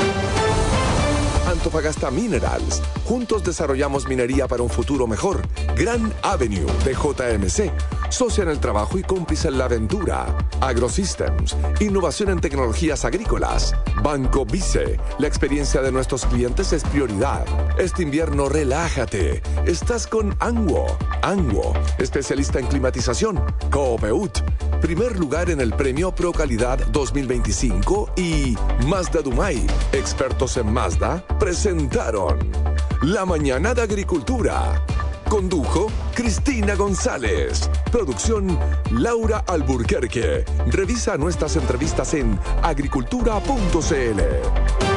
Speaker 1: Antofagasta Minerals. Juntos desarrollamos minería para un futuro mejor. Grand Avenue de JMC. Socia en el trabajo y cómplice en la aventura. AgroSystems. Innovación en tecnologías agrícolas. Banco Vice. La experiencia de nuestros clientes es prioridad. Este invierno relájate. Estás con Anguo. Anguo. Especialista en climatización. Coopeut. Primer lugar en el Premio Pro Calidad 2025 y Mazda Dumay. Expertos en Mazda presentaron La Mañana de Agricultura. Condujo Cristina González. Producción Laura Alburquerque. Revisa nuestras entrevistas en agricultura.cl.